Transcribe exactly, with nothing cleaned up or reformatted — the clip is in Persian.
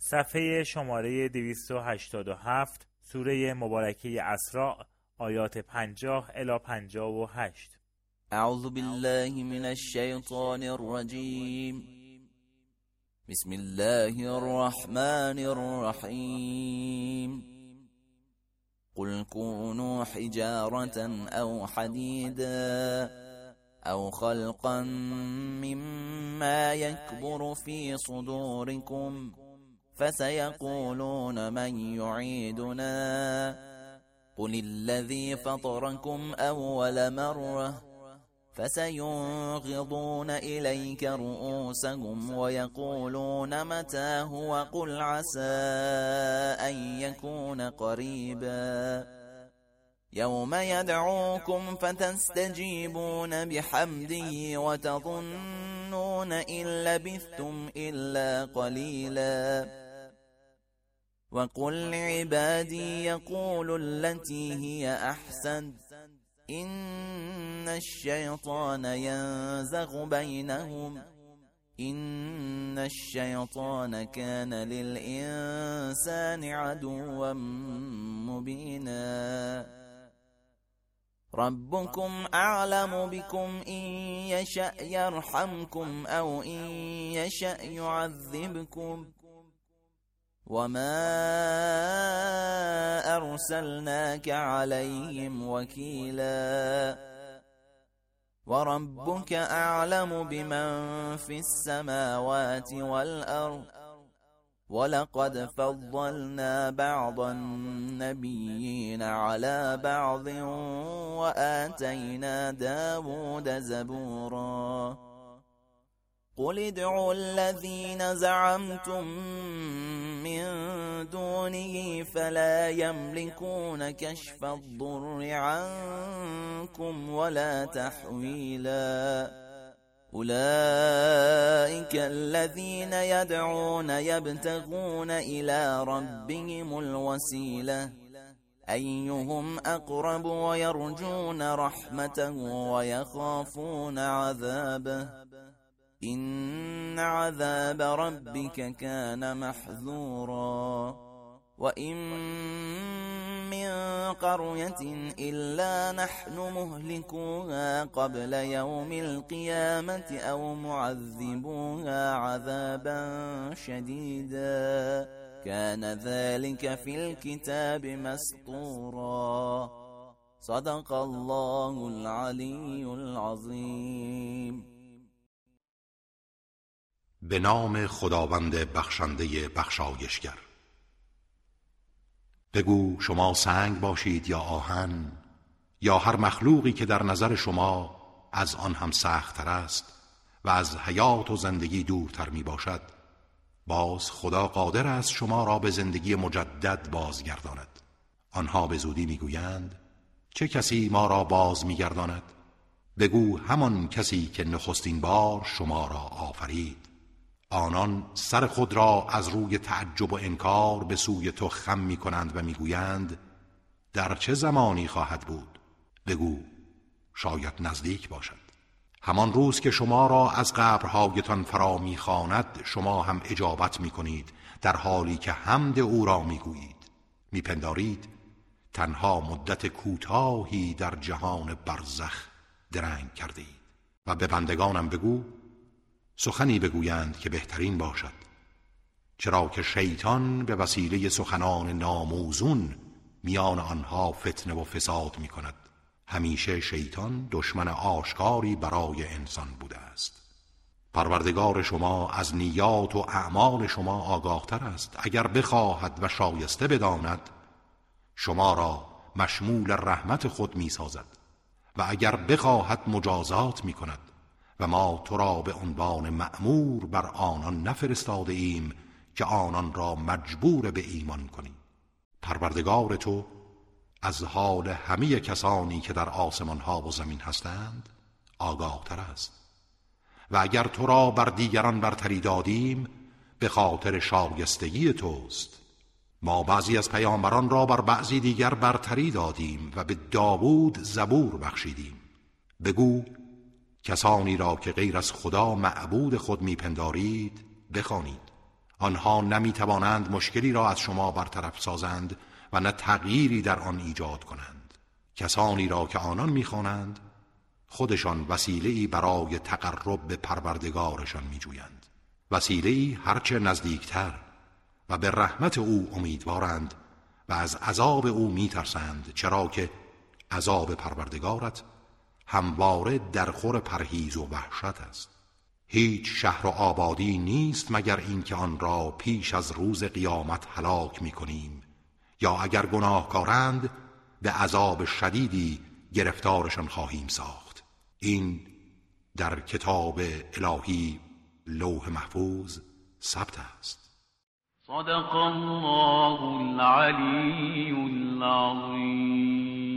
صفحه شماره دویست و هشتاد و هفت، سوره مبارکه اسراء، آیات پنجاه الی پنجاه و هشت. اعوذ بالله من الشیطان الرجیم. بسم الله الرحمن الرحیم. قل كونوا حجارة او حديدا او خلقا مما يكبر في صدوركم فسيقولون من يعيدنا قل الذي فطركم أول مرة فسينغضون إليك رؤوسهم ويقولون متى هو قل عسى أن يكون قريبا يوم يدعوكم فتستجيبون بحمده وتظنون إن لبثتم إلا قليلا وقل لعبادي يقولوا التي هي أحسن إن الشيطان ينزغ بينهم إن الشيطان كان للإنسان عدوا مبينا ربكم أعلم بكم إن يشأ يرحمكم أو إن يشأ يعذبكم وما أرسلناك عليهم وكيلا وربك أعلم بمن في السماوات والأرض ولقد فضلنا بعض النبيين على بعض وآتينا داود زبورا قل ادعوا الذين زعمتم من دونه فلا يملكون كشف الضر عنكم ولا تحويلا أولئك الذين يدعون يبتغون إلى ربهم الوسيلة أيهم أقرب ويرجون رحمته ويخافون عذابه إن عذاب ربك كان محذورا وإن من قرية إلا نحن مهلكوها قبل يوم القيامة أو معذبوها عذابا شديدا كان ذلك في الكتاب مسطورا صدق الله العلي العظيم. به نام خداوند بخشنده بخشایشگر. بگو شما سنگ باشید یا آهن یا هر مخلوقی که در نظر شما از آن هم سخت‌تر است و از حیات و زندگی دورتر می باشد، باز خدا قادر است شما را به زندگی مجدد بازگرداند. آنها به زودی می گویند چه کسی ما را باز می گرداند؟ بگو همان کسی که نخستین بار شما را آفرید. آنان سر خود را از روی تعجب و انکار به سوی تو خم می کنند و می گویند در چه زمانی خواهد بود؟ بگو شاید نزدیک باشد. همان روز که شما را از قبرهایتان فرا می خواند شما هم اجابت می کنید در حالی که حمد او را می گویید. می پندارید تنها مدت کوتاهی در جهان برزخ درنگ کرده اید. و به بندگانم بگو سخنی بگویند که بهترین باشد، چرا که شیطان به وسیله سخنان ناموزون میان آنها فتنه و فساد می کند. همیشه شیطان دشمن آشکاری برای انسان بوده است. پروردگار شما از نیات و اعمال شما آگاهتر است. اگر بخواهد و شایسته بداند شما را مشمول رحمت خود می سازد و اگر بخواهد مجازات می کند و ما تو را به عنوان مأمور بر آنان نفرستاده ایم که آنان را مجبور به ایمان کنی. پروردگار تو از حال همه کسانی که در آسمان ها و زمین هستند آگاه تر است و اگر تو را بر دیگران برتری دادیم به خاطر شایستگی توست. ما بعضی از پیامبران را بر بعضی دیگر برتری دادیم و به داوود زبور بخشیدیم. بگو کسانی را که غیر از خدا معبود خود میپندارید بخوانید. آنها نمی توانند مشکلی را از شما برطرف سازند و نه تغییری در آن ایجاد کنند. کسانی را که آنان می‌خوانند خودشان وسیله‌ای برای تقرب به پروردگارشان می‌جویند، وسیله‌ای هرچه نزدیکتر، و به رحمت او امیدوارند و از عذاب او می‌ترسند، چرا که عذاب پروردگارت همواره در خور پرهیز و وحشت است. هیچ شهر و آبادی نیست مگر اینکه آن را پیش از روز قیامت هلاک می‌کنیم، یا اگر گناهکارند به عذاب شدیدی گرفتارشان خواهیم ساخت. این در کتاب الهی لوح محفوظ ثبت است. صدق الله العلی العظیم.